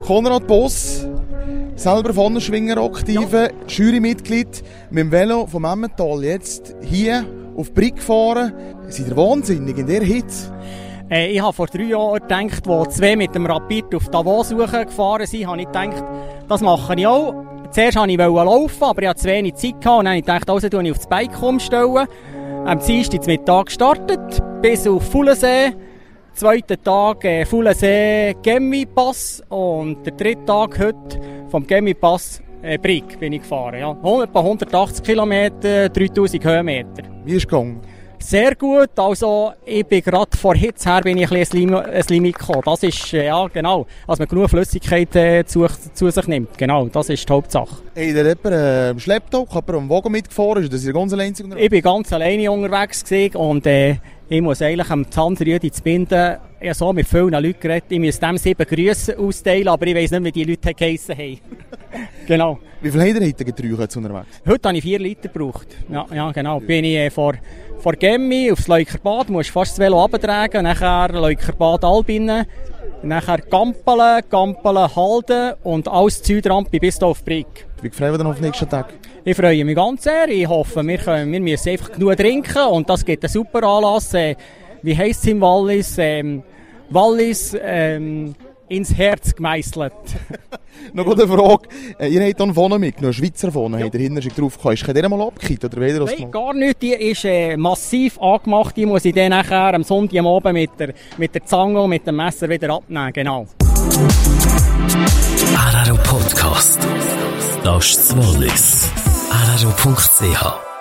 Konrad Boss, selber Pfannenschwinger aktive, Jurymitglied, mit dem Velo vom Emmental jetzt hier auf Brig gefahren. Seid ihr wahnsinnig in der Hitze? Ich habe vor 3 Jahren gedacht, als 2 mit dem Rapid auf Davos gefahren sind, habe ich gedacht, das mache ich auch. Zuerst wollte ich laufen, aber ich hatte zu wenig Zeit gehabt, und dann habe ich gedacht, also tue ich auf das Bike umstellen. Am Dienstagmittag gestartet, bis auf Fuhlensee. Zweiten Tag Fuhlensee Gemmi-Pass und der dritte Tag heute vom Gemmi-Pass Brig bin ich gefahren. Ja. Etwa 180 Kilometer, 3000 Höhenmeter. Wie ist es gegangen? Sehr gut, also ich bin gerade vor Hitze her bin ich ein Limit gekommen. Das ist, ja genau, als man genug Flüssigkeit zu sich nimmt. Genau, das ist die Hauptsache. Hey, der jemand im Schlepptau, jemand am Wagen mitgefahren? Ist das ganz alleine unterwegs? Ich bin ganz alleine unterwegs gewesen und ich muss eigentlich am Hans-Rüdi zu Binden so mit vielen Leuten geredet. Ich muss dem 7 Grüße austeilen, aber ich weiss nicht, wie die Leute geheissen haben. Genau. Wie viel habt ihr heute getrunken jetzt unterwegs? Heute habe ich 4 Liter gebraucht. Ja, genau. Bin ich vor Gemmi aufs Leukerbad, musst fast das Velo runtertragen, nachher Leukerbad Albinnen, nachher Gampelen, Halden und alles Südrampe bis auf Brig. Wie freuen wir denn auf den nächsten Tag? Ich freue mich ganz sehr. Ich hoffe, wir müssen einfach genug trinken und das gibt einen super Anlass. Wie heisst es im Wallis? Wallis ins Herz gemeißelt. Noch eine Frage. Ihr habt hier vorne mitgenommen, Schweizer vorne, habt ihr hinten drauf gehabt. Ist der mal abgekippt oder weder das Nein, gar nicht. Die ist massiv angemacht. Die muss ich dann nachher am Sonntag am Abend mit der Zange und mit dem Messer wieder abnehmen. Genau. RRO Podcast. Das ist Wallis. RRO.ch